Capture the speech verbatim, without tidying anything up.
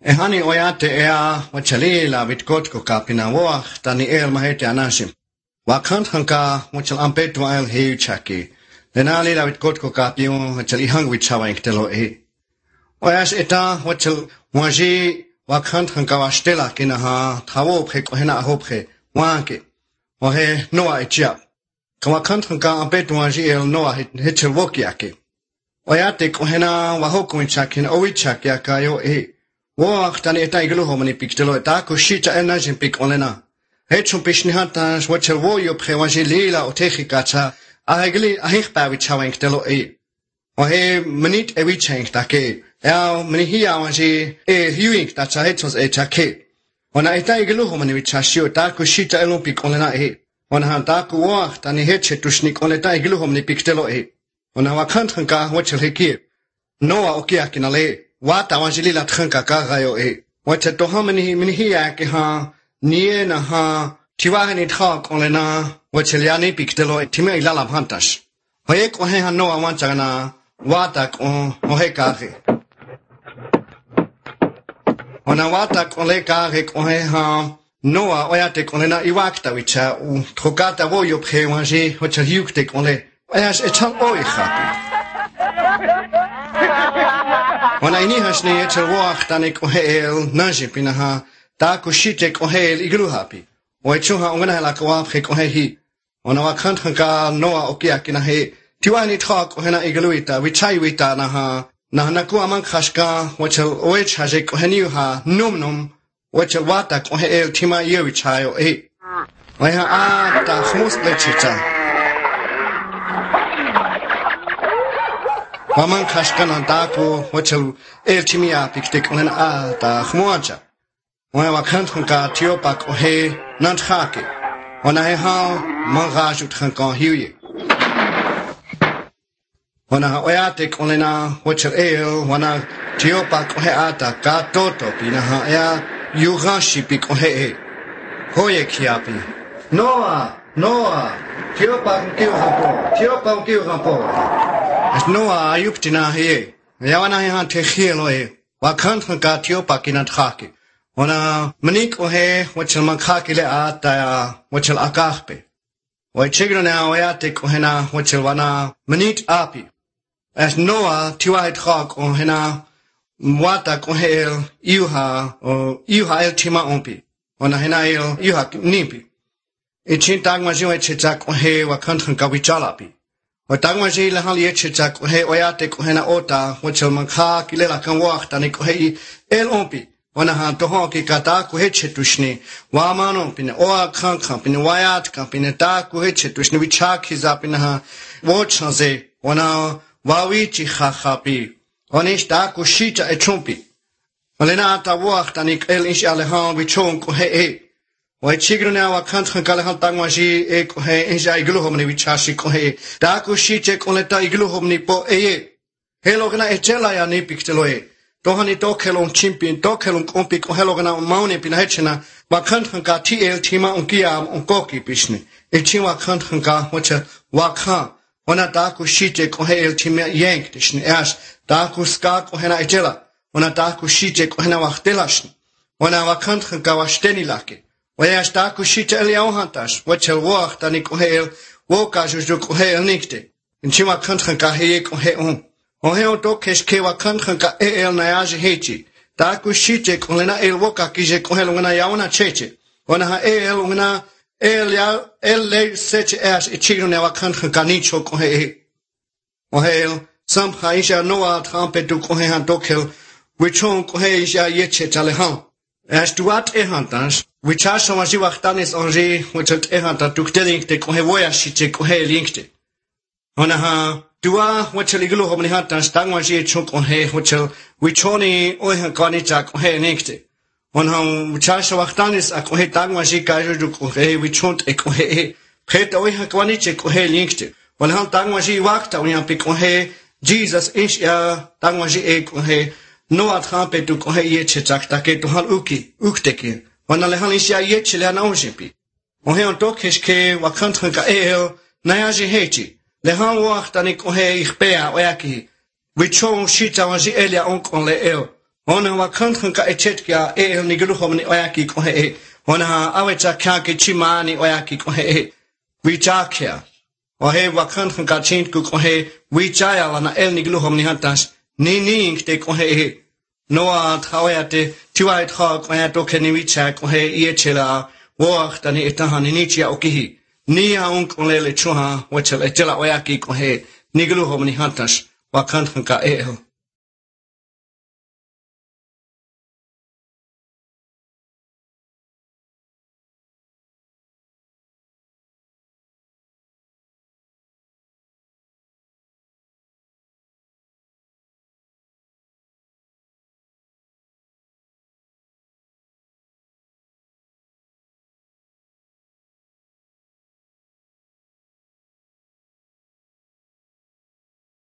Ehani oyate ea wachalila vitkot ko kapina wach tani el mahete anashim. Wakant hanka wachal ampet wa el heu chaki. Lenali la vitkot ko kapion wachal ihang wichawa iktelo e. Oyas eta wachal waji wakant hanka washtela kinaha tawo phe kohena ahophe wanke. Wahe noa echia. Kawakant hanka ampet waji el noa hitchel wokiake. Oyate kohena wahoko wichakin owichak yakayo e. Wach tani eta iglu homani piktelo eta kushita enajin pik olena. Hechum pishnihatash wachel woyo prewaji lila otechikacha ahigli ahikbawi chawink telo e. Ohe minit ewi chank take. Ea minihia waji e huink tacha hechos e chake. Ona eta iglu homani wichashio ta kushita elon pik olena e. Ona hantaku wach tani heche tushnik oleta iglu homani piktelo e. Ona wakant hanka wachel hekir. Noa okiakinale. Wata wanjilila thanka kagayo e. Wacha tohamani minihia ke ha nie na ha tiwahani thak olena wacheliani piktelo e time ilala bhantash. Hoye ko he no awanchana wata ko hohe kage. Ona wata ko le kage ko he ha noa oyate olena iwakta wicha u thokata voyo phe wanji wacheliukte ole. Ayas echal oi khapi. Ona ini hasne echel wach tani kohel najipinaha ta kushite kohel iglu hapi. Oichuha ongana la kwap he kohehi. Ona wakant hanka noa okiakina he tiwani thak ohena igluita wichai wita na ha na naku amang khashka wachel oich haje koheniu ha num num wachel wata kohel tima ye wichayo e. Oiha a ta khmus lechicha. Waman kashkana daku wachel el timia piktik olen a da khmuacha. Wana wakant hanka tiopak ohe nanthake. Wana he ha mangajut hanka hiuye. Wana oyatek olena wachel el wana tiopak ohe ata ka toto pina ha ya yugashi pik ohe e. Hoye kiapi. Noa, Noa, tiopak kiu hampo, tiopak kiu hampo. Es noa ayuptina he. Yawana he han techielo e. Wakant hanka tiopak ina thake. Ona manik ohe wachel mankake le ata wachel akahpe. Wai chigno na oyate kohena wachel wana manit api. Es noa tiwa thak ohena wata kohel iuha o iuha el tima ompi. Ona hena el iuha nimpi. Ichin majio echechak ohe wakant hanka wichalapi. Watangwaji la hali echechak ohe oyate kohena ota wachel mankha kilela kan wach tani kohe el ompi. Wana ha tohon ki kata kohe chetushni wamano pine oa khan khan pine wayat khan pine ta kohe chetushni wichak hizapina ha wochanze wana wawichi khachapi onish ta kushita echumpi alena ta wach tani el ish alehan wichon kohe e wai chigrona wa khan khan kala tangwaji e kohe inja iglu homni wichashi kohe ta kushite koleta iglu homni po e helogna echela ya ni pikteloe Tohani tokelon chimpin tokelon kompi kohelogana maune pinahechena wakant hanka tl tima unkia unkoki pishne echima kant hanka wacha wakha ona ta kushite kohel tima yank tishne ash ta kuska kohena echela ona ta kushite kohena wachtelashne ona wakant hanka washteni lake waya ta kushite eliao hantash wacha wach tani kohel woka juju kohel nikte echima kant hanka he kohel Ohe oto keshke wakant hanka e el nayaji hechi. Ta kushite kolena el woka kije kohel ngana yauna cheche. Ona ha el ngana el ya el le seche ash ichigno ne wakant hanka nicho kohe e. Ohe el sam haisha noa trampe du kohe han dokel wichon kohe isha yeche talehan. Ash duat e hantas wichasha waji waktanis onje wichat e hanta dukteling te kohe voya shite kohe linkte. Ona ha Dua wachel iglu homni hatan stangwaji chuk ohe wachel wichoni ohe kani chak ohe nekte. On ham wachasha wachtanis ak ohe tangwaji kaiju ohe wichont ek ohe phet ohe kani chek ohe nekte. On ham tangwaji wakta ohe pik ohe Jesus ish ya tangwaji ek ohe no atrampe tu ohe yeche chak take to hal uki ukteke. On alehan ish ya yeche le anaojipi. Ohe on tokeshke wakant hanka el nayaji hechi. Lehan wach tani kohe ichpea oyaki. Wichon shita waji elia onkon le el. Ona wakant ka echetkia e ni gulu homni oyaki ko he. Ona awecha kya ke chimani oyaki ko he. Wichakia. O he wakant ka chint ku ko he. Wichaya wana el ni gulu homni hantas. Ni ni te ko he. Noa tawayate tiwait ha ko ya to keni wicha ko he iechela. Woach tani etahani nichia okihi. Ni aun ko lele chuha wachel echela oyaki ko he. Ni gulu homni hantas. Wakant ka e